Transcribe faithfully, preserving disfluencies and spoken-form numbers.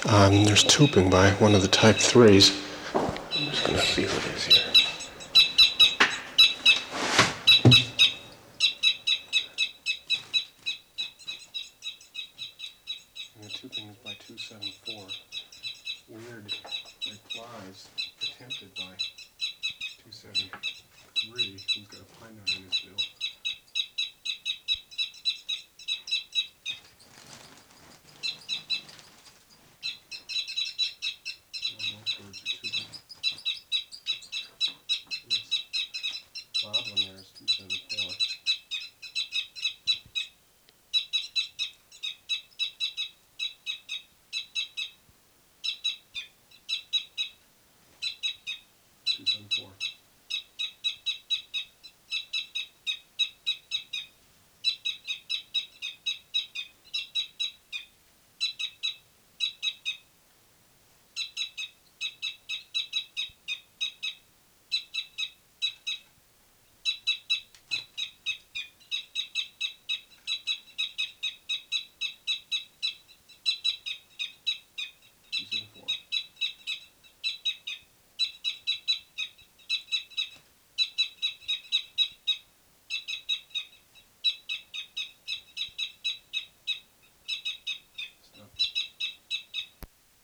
Um, there's tubing by one of the Type threes. I'm just going to see what it is here. And the tubing is by two seventy-four. Weird replies attempted by two seventy-three, who's got a pine nut in his bill.